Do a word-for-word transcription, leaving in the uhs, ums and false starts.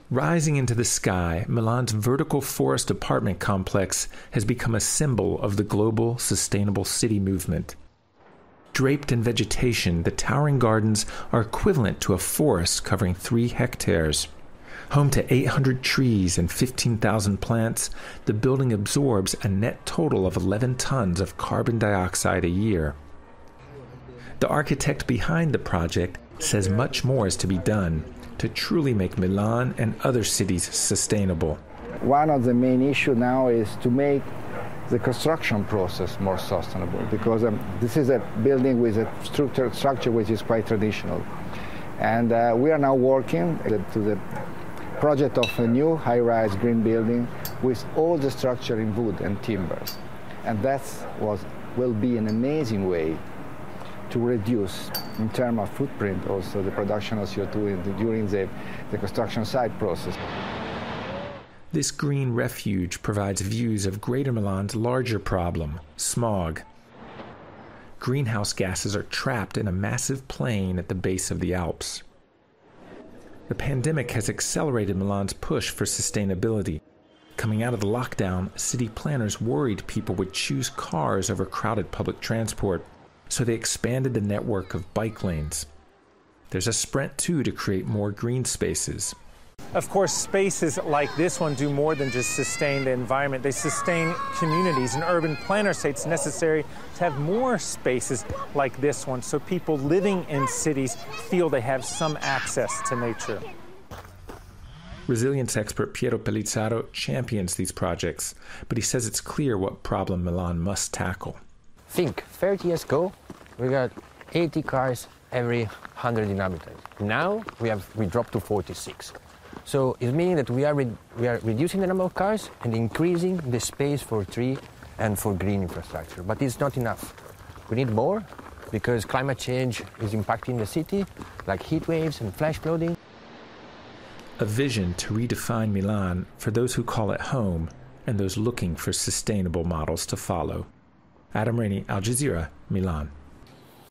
Rising into the sky, Milan's vertical forest apartment complex has become a symbol of the global sustainable city movement. Draped in vegetation, the towering gardens are equivalent to a forest covering three hectares. Home to eight hundred trees and fifteen thousand plants, the building absorbs a net total of eleven tons of carbon dioxide a year. The architect behind the project says much more is to be done to truly make Milan and other cities sustainable. One of the main issues now is to make the construction process more sustainable, because um, this is a building with a structure, structure which is quite traditional. And uh, we are now working to the project of a new high-rise green building with all the structure in wood and timbers. And that was, will be an amazing way to reduce, in terms of footprint, also the production of C O two in the, during the, the construction site process. This green refuge provides views of Greater Milan's larger problem, smog. Greenhouse gases are trapped in a massive plain at the base of the Alps. The pandemic has accelerated Milan's push for sustainability. Coming out of the lockdown, city planners worried people would choose cars over crowded public transport, so they expanded the network of bike lanes. There's a sprint, too, to create more green spaces. Of course, spaces like this one do more than just sustain the environment. They sustain communities, and urban planners say it's necessary to have more spaces like this one so people living in cities feel they have some access to nature. Resilience expert Piero Pellizzaro champions these projects, but he says it's clear what problem Milan must tackle. Think, thirty years ago, we got eighty cars every one hundred inhabitants. Now we have we dropped to forty-six. So it's meaning that we are re- we are reducing the number of cars and increasing the space for tree and for green infrastructure. But it's not enough. We need more because climate change is impacting the city, like heat waves and flash flooding. A vision to redefine Milan for those who call it home and those looking for sustainable models to follow. Adam Rainey, Al Jazeera, Milan.